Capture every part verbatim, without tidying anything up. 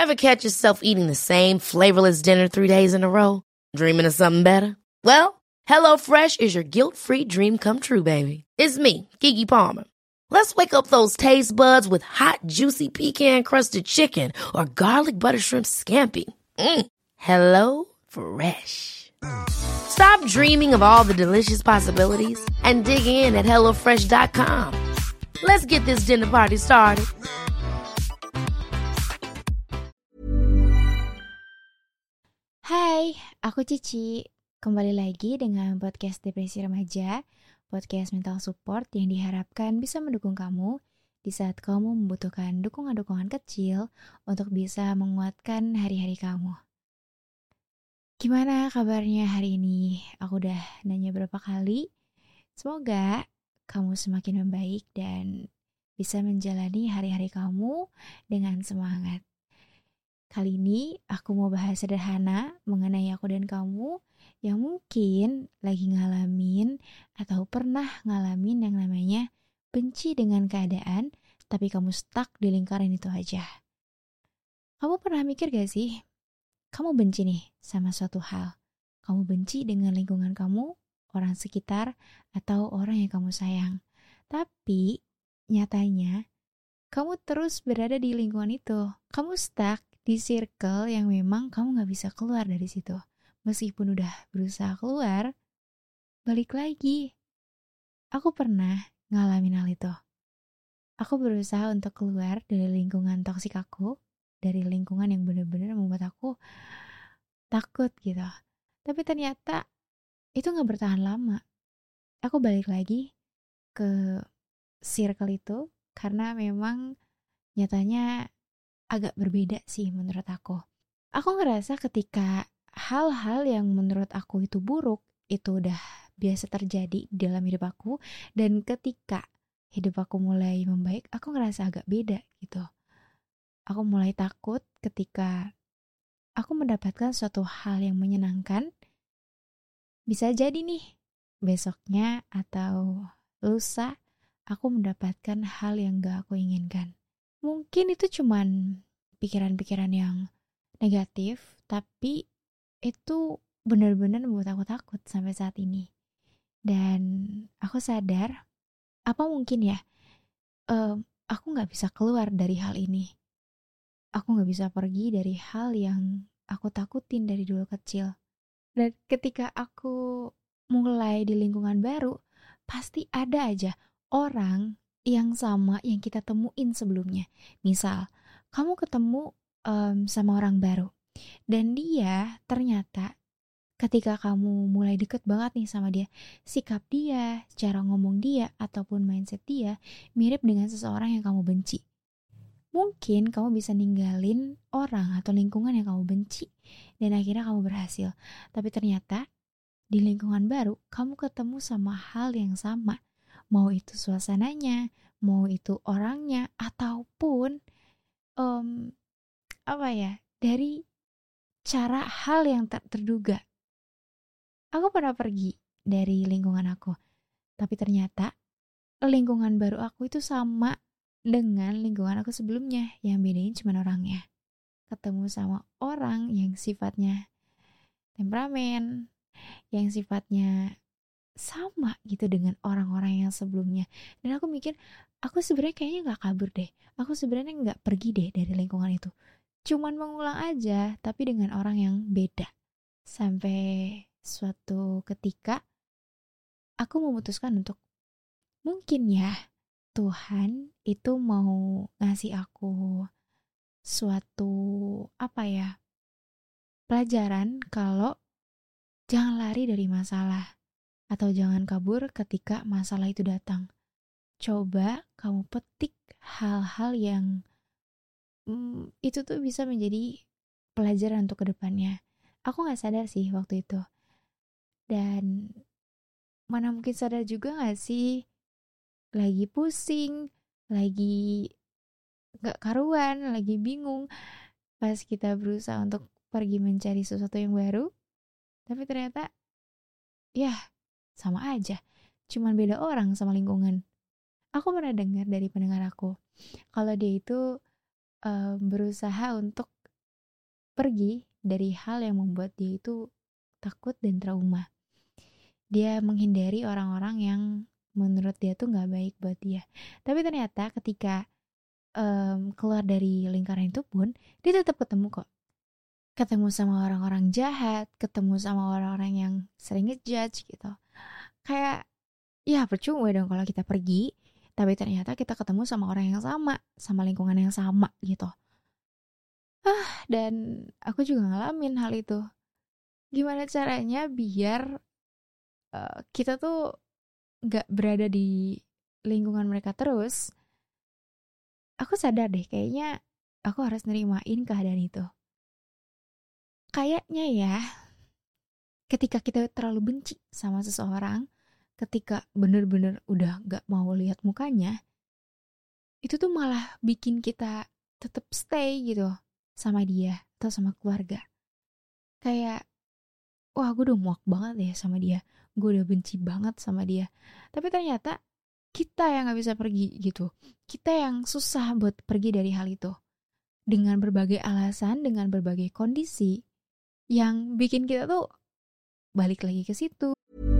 Ever catch yourself eating the same flavorless dinner three days in a row? Dreaming of something better? Well, HelloFresh is your guilt-free dream come true, baby. It's me, Keke Palmer. Let's wake up those taste buds with hot, juicy pecan-crusted chicken or garlic butter shrimp scampi. Mm. Hello Fresh. Stop dreaming of all the delicious possibilities and dig in at hello fresh dot com. Let's get this dinner party started. Hai, aku Cici. Kembali lagi dengan podcast Depresi Remaja, podcast mental support yang diharapkan bisa mendukung kamu di saat kamu membutuhkan dukungan-dukungan kecil untuk bisa menguatkan hari-hari kamu. Gimana kabarnya hari ini? Aku udah nanya berapa kali. Semoga kamu semakin membaik dan bisa menjalani hari-hari kamu dengan semangat. Kali ini aku mau bahas sederhana mengenai aku dan kamu yang mungkin lagi ngalamin atau pernah ngalamin yang namanya benci dengan keadaan, tapi kamu stuck di lingkaran itu aja. Kamu pernah mikir gak sih? Kamu benci nih sama suatu hal. Kamu benci dengan lingkungan kamu, orang sekitar, atau orang yang kamu sayang. Tapi nyatanya kamu terus berada di lingkungan itu. Kamu stuck di circle yang memang kamu gak bisa keluar dari situ. Meskipun udah berusaha keluar, balik lagi. Aku pernah ngalamin hal itu. Aku berusaha untuk keluar dari lingkungan toksik aku, dari lingkungan yang benar-benar membuat aku takut gitu. Tapi ternyata itu gak bertahan lama. Aku balik lagi ke circle itu karena memang nyatanya agak berbeda sih menurut aku. Aku ngerasa ketika hal-hal yang menurut aku itu buruk, itu udah biasa terjadi di dalam hidup aku, dan ketika hidup aku mulai membaik, aku ngerasa agak beda gitu. Aku mulai takut ketika aku mendapatkan suatu hal yang menyenangkan, bisa jadi nih besoknya atau lusa aku mendapatkan hal yang gak aku inginkan. Mungkin itu cuman pikiran-pikiran yang negatif, tapi itu benar-benar membuat aku takut sampai saat ini. Dan aku sadar, apa mungkin ya, um, aku gak bisa keluar dari hal ini. Aku gak bisa pergi dari hal yang aku takutin dari dulu kecil. Dan ketika aku mulai di lingkungan baru, pasti ada aja orang yang sama yang kita temuin sebelumnya. Misal, kamu ketemu um, sama orang baru, dan dia ternyata ketika kamu mulai deket banget nih sama dia, sikap dia, cara ngomong dia, ataupun mindset dia mirip dengan seseorang yang kamu benci. Mungkin kamu bisa ninggalin orang atau lingkungan yang kamu benci, dan akhirnya kamu berhasil. Tapi ternyata di lingkungan baru, kamu ketemu sama hal yang sama. Mau itu suasananya, mau itu orangnya, ataupun um, apa ya, dari cara hal yang tak terduga. Aku pernah pergi dari lingkungan aku, tapi ternyata lingkungan baru aku itu sama dengan lingkungan aku sebelumnya, yang bedain cuma orangnya. Ketemu sama orang yang sifatnya temperamen, yang sifatnya sama gitu dengan orang-orang yang sebelumnya. Dan aku mikir, aku sebenarnya kayaknya gak kabur deh. Aku sebenarnya gak pergi deh dari lingkungan itu. Cuman mengulang aja, tapi dengan orang yang beda. Sampai suatu ketika, aku memutuskan untuk, mungkin ya, Tuhan itu mau ngasih aku suatu, apa ya, pelajaran kalau jangan lari dari masalah. Atau jangan kabur ketika masalah itu datang. Coba kamu petik hal-hal yang hmm, itu tuh bisa menjadi pelajaran untuk kedepannya. Aku gak sadar sih waktu itu. Dan mana mungkin sadar juga gak sih, lagi pusing, lagi gak karuan, lagi bingung, pas kita berusaha untuk pergi mencari sesuatu yang baru, tapi ternyata ya sama aja, cuman beda orang sama lingkungan. Aku pernah dengar dari pendengar aku, kalau dia itu uh, berusaha untuk pergi dari hal yang membuat dia itu takut dan trauma. Dia menghindari orang-orang yang menurut dia tuh gak baik buat dia. Tapi ternyata ketika um, keluar dari lingkaran itu pun, dia tetap ketemu kok. Ketemu sama orang-orang jahat, ketemu sama orang-orang yang sering ngejudge gitu. Kayak, ya percuma dong kalau kita pergi, tapi ternyata kita ketemu sama orang yang sama, sama lingkungan yang sama gitu. Ah, dan aku juga ngalamin hal itu. Gimana caranya biar uh, kita tuh gak berada di lingkungan mereka terus? Aku sadar deh, kayaknya aku harus nerimain keadaan itu. Kayaknya ya, ketika kita terlalu benci sama seseorang, ketika bener-bener udah gak mau lihat mukanya, itu tuh malah bikin kita tetap stay gitu sama dia atau sama keluarga. Kayak, wah gue udah muak banget ya sama dia, gue udah benci banget sama dia. Tapi ternyata kita yang gak bisa pergi gitu. Kita yang susah buat pergi dari hal itu. Dengan berbagai alasan, dengan berbagai kondisi yang bikin kita tuh balik lagi ke situ.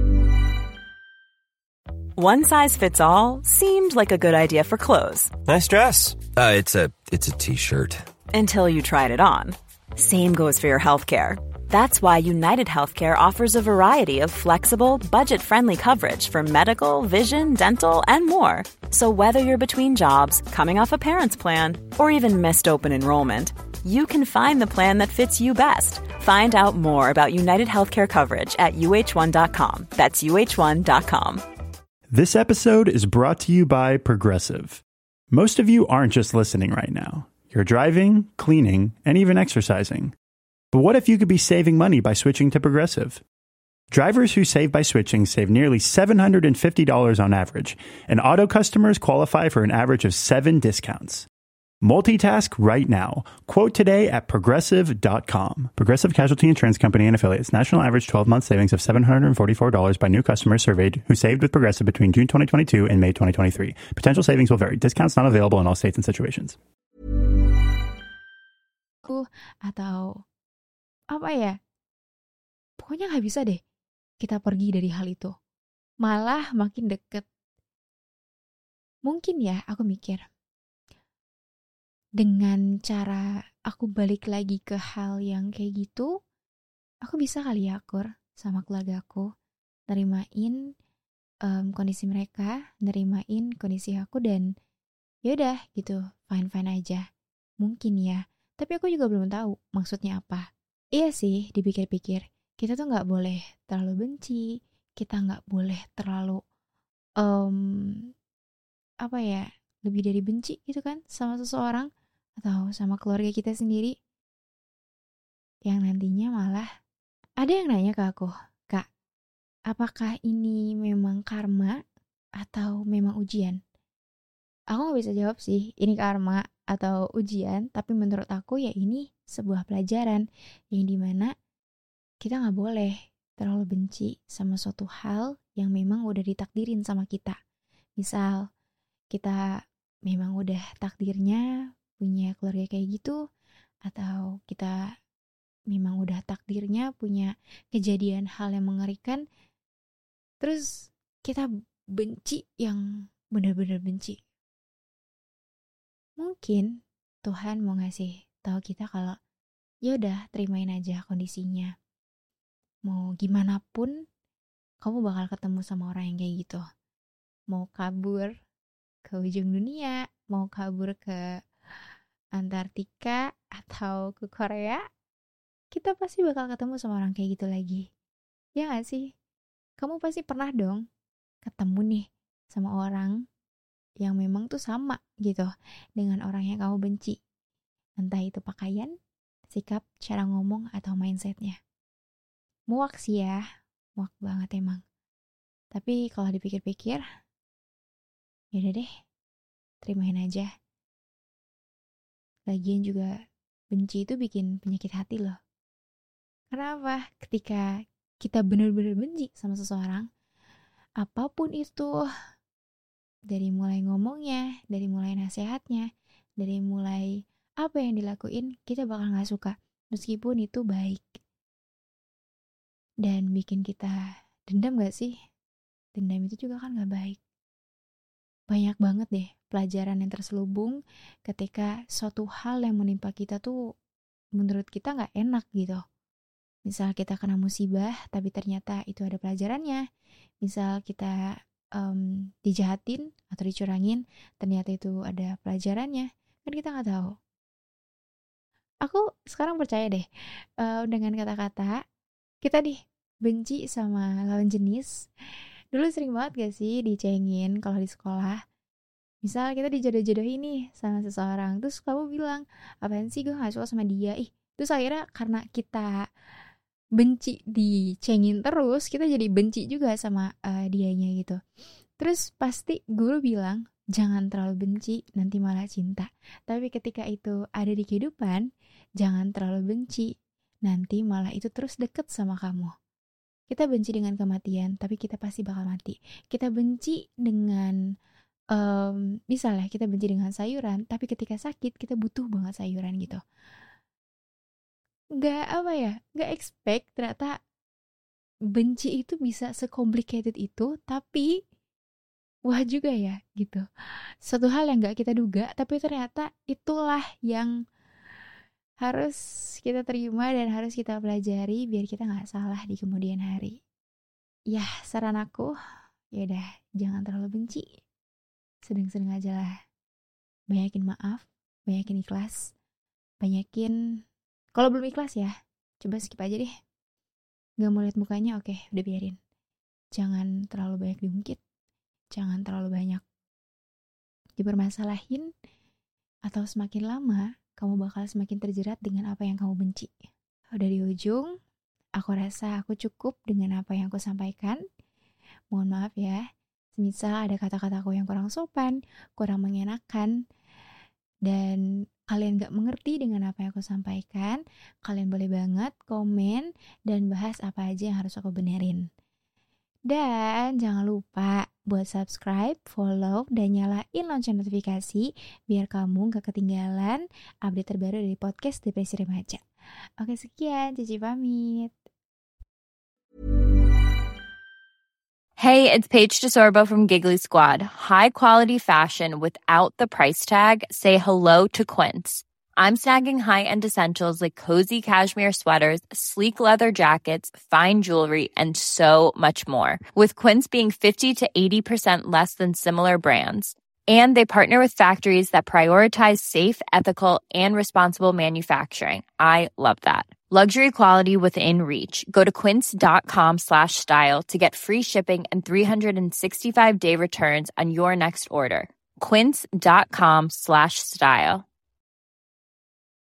One size fits all seemed like a good idea for clothes. Nice dress. Uh, it's a it's a t-shirt. Until you tried it on. Same goes for your healthcare. That's why United Healthcare offers a variety of flexible, budget-friendly coverage for medical, vision, dental, and more. So whether you're between jobs, coming off a parent's plan, or even missed open enrollment, you can find the plan that fits you best. Find out more about United Healthcare coverage at U H one dot com. That's U H one dot com. This episode is brought to you by Progressive. Most of you aren't just listening right now. You're driving, cleaning, and even exercising. But what if you could be saving money by switching to Progressive? Drivers who save by switching save nearly seven hundred fifty dollars on average, and auto customers qualify for an average of seven discounts. Multitask right now. Quote today at progressive dot com. Progressive Casualty Insurance Company and Affiliates. National average twelve-month savings of seven hundred forty-four dollars by new customers surveyed who saved with Progressive between June twenty twenty-two and May twenty twenty-three. Potential savings will vary. Discounts not available in all states and situations. Atau apa ya? Pokoknya gak bisa deh kita pergi dari hal itu. Malah makin deket. Mungkin ya aku mikir, dengan cara aku balik lagi ke hal yang kayak gitu, aku bisa kali ya akur sama keluarga aku, nerimain um, kondisi mereka, nerimain kondisi aku, dan yaudah gitu, fine-fine aja. Mungkin ya, tapi aku juga belum tahu maksudnya apa. Iya sih, dipikir-pikir, kita tuh gak boleh terlalu benci, kita gak boleh terlalu, um, apa ya, lebih dari benci gitu kan sama seseorang, atau sama keluarga kita sendiri, yang nantinya malah ada yang nanya ke aku, Kak, apakah ini memang karma atau memang ujian? Aku gak bisa jawab sih ini karma atau ujian, tapi menurut aku ya ini sebuah pelajaran yang dimana kita gak boleh terlalu benci sama suatu hal yang memang udah ditakdirin sama kita. Misal kita memang udah takdirnya punya keluarga kayak gitu, atau kita memang udah takdirnya punya kejadian hal yang mengerikan, terus kita benci yang benar-benar benci. Mungkin Tuhan mau ngasih tahu kita kalau ya udah terimain aja kondisinya. Mau gimana pun kamu bakal ketemu sama orang yang kayak gitu. Mau kabur ke ujung dunia, mau kabur ke Antartika atau ke Korea, kita pasti bakal ketemu sama orang kayak gitu lagi. Ya gak sih? Kamu pasti pernah dong ketemu nih sama orang yang memang tuh sama gitu dengan orang yang kamu benci. Entah itu pakaian, sikap, cara ngomong, atau mindsetnya. Muak sih ya, muak banget emang. Tapi kalau dipikir-pikir, yaudah deh, terimain aja. Lagian juga benci itu bikin penyakit hati loh. Kenapa? Ketika kita benar-benar benci sama seseorang, apapun itu, dari mulai ngomongnya, dari mulai nasihatnya, dari mulai apa yang dilakuin, kita bakal gak suka. meskipun itu baik. Dan bikin kita dendam gak sih? Dendam itu juga kan gak baik. Banyak banget deh pelajaran yang terselubung ketika suatu hal yang menimpa kita tuh menurut kita gak enak gitu. Misal kita kena musibah, tapi ternyata itu ada pelajarannya. Misal kita um, dijahatin atau dicurangin, ternyata itu ada pelajarannya. Kan kita gak tahu. Aku sekarang percaya deh, uh, dengan kata-kata, kita nih benci sama lawan jenis. Dulu sering banget gak sih dicengin kalau di sekolah. Misal kita dijodoh-jodohin nih sama seseorang, terus kamu bilang, apaan sih gue gak suka sama dia. Ih, terus akhirnya karena kita benci dicengin terus, kita jadi benci juga sama uh, dianya gitu. Terus pasti guru bilang, jangan terlalu benci, nanti malah cinta. Tapi ketika itu ada di kehidupan, jangan terlalu benci, nanti malah itu terus deket sama kamu. Kita benci dengan kematian, tapi kita pasti bakal mati. Kita benci dengan, um, misalnya kita benci dengan sayuran, tapi ketika sakit kita butuh banget sayuran gitu. Gak apa ya, gak expect ternyata benci itu bisa se-complicated itu, tapi wah juga ya gitu. Suatu hal yang gak kita duga, tapi ternyata itulah yang harus kita terima dan harus kita pelajari biar kita gak salah di kemudian hari. Ya, saran aku, yaudah jangan terlalu benci. Sedang-sedang aja lah. Banyakin maaf, banyakin ikhlas, banyakin... Kalau belum ikhlas ya, coba skip aja deh. Gak mau lihat mukanya, oke, udah biarin. Jangan terlalu banyak diungkit. Jangan terlalu banyak dipermasalahin. Atau semakin lama, kamu bakal semakin terjerat dengan apa yang kamu benci. Udah di ujung, aku rasa aku cukup dengan apa yang aku sampaikan. Mohon maaf ya, semisal ada kata-kataku yang kurang sopan, kurang mengenakan, dan kalian gak mengerti dengan apa yang aku sampaikan, kalian boleh banget komen dan bahas apa aja yang harus aku benerin. Dan jangan lupa buat subscribe, follow, dan nyalain lonceng notifikasi biar kamu gak ketinggalan update terbaru dari podcast Depresi Remaja. Oke, sekian, Cici pamit. Hey, it's Paige DeSorbo from Giggly Squad. High quality fashion without the price tag. Say hello to Quince. I'm snagging high-end essentials like cozy cashmere sweaters, sleek leather jackets, fine jewelry, and so much more. With Quince being fifty to eighty percent less than similar brands. And they partner with factories that prioritize safe, ethical, and responsible manufacturing. I love that. Luxury quality within reach. Go to quince.com slash style to get free shipping and three sixty-five day returns on your next order. Quince.com slash style.